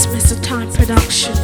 Mr. Time Production.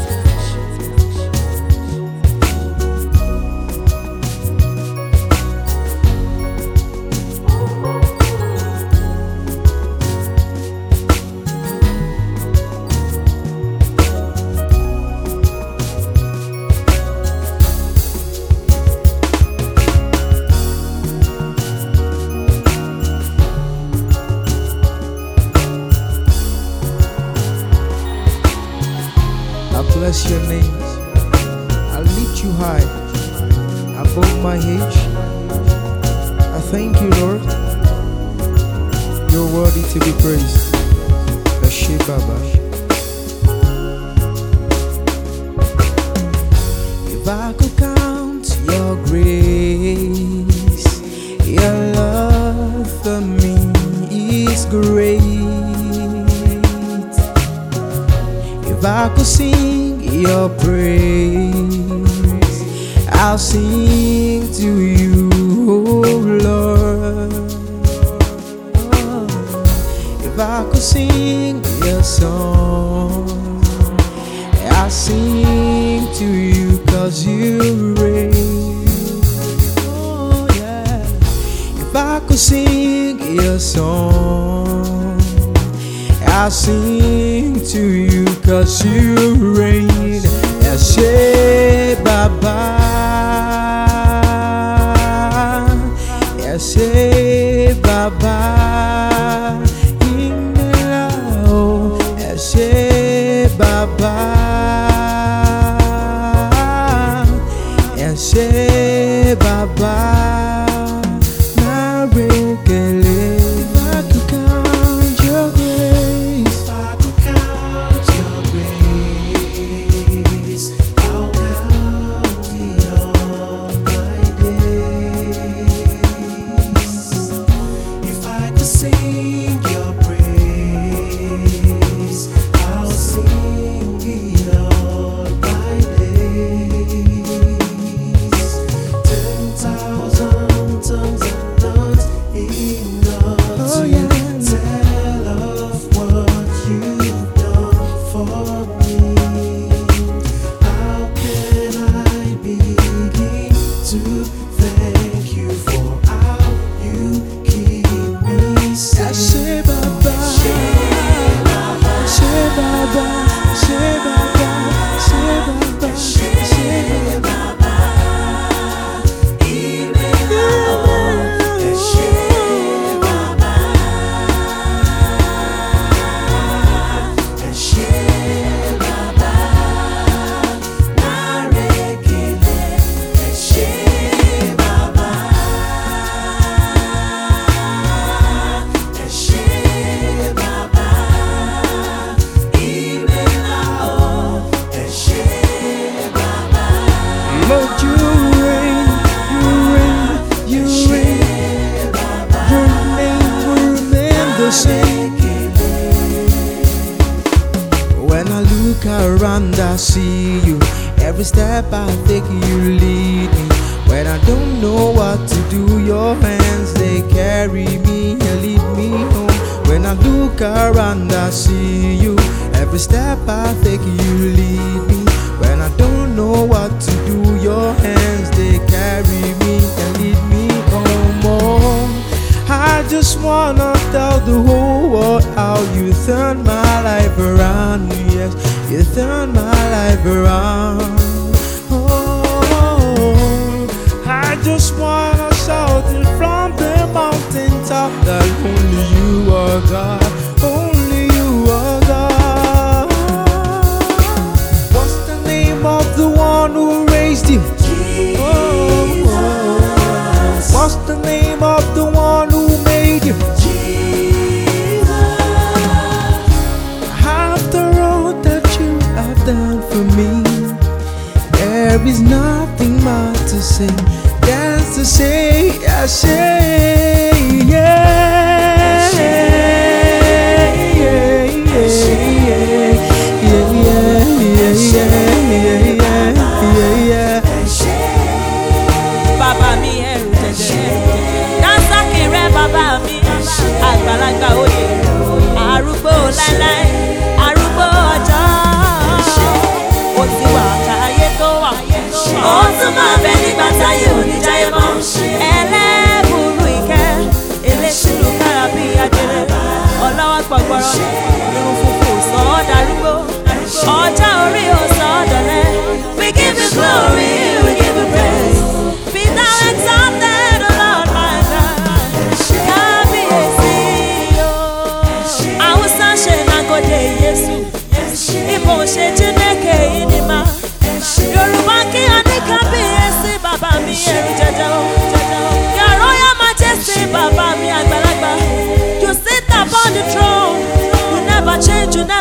I bless your name. I lift you high above my age. I thank you, Lord. You're worthy to be praised. Eshe Baba. If I could count your grace, your love for me is great. If I could sing your praise, I'll sing to you, oh Lord. If I could sing your song, I'll sing to you, 'cause you reign. Oh yeah. If I could sing your song, I'll sing to you, 'cause you reign. Eshe Baba, Eshe Baba, Imela, Eshe Baba, Eshe Baba, Narekele. If I could count your grace, sing your praise, I'll sing it all my days. 10,000 tongues are not enough to tell of what you've done for me. How can I begin to thank you for how you keep me safe? Eshe Baba, Eshe Baba, Eshe Baba, Eshe Baba, Eshe Baba, Imela, Eshe Baba, Eshe Baba, Narekele, Eshe Baba, Eshe Baba, Imela, Eshe Baba. Lord, you reign, you reign, you reign. Your name will remain the same. When I look around, I see you. Every step I take, you lead me. When I don't know what to do, your hands, they carry me and lead me home. When I look around, I see you. Every step I take, you lead me. When I don't know what to do, your hands, they carry me and lead me home. Oh, I just wanna tell the whole world how you turned my life around. Yes, you turned my life around. Oh, I just wanna shout it from the mountaintop that only you are God, only you are God. What's the name of the one who raised you? Jesus, What's the name of the one who made you? Jesus. After all that you have done for me, there is nothing more to say. Just to say, I say, yeah, Bàbá mi ẹrù jẹjẹrẹ, Dansaki rẹ bàbá mi, àgbàlagbà òye, arúgbó láéláé, arúgbó ọjọ́.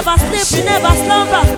never sleep, you never slumber.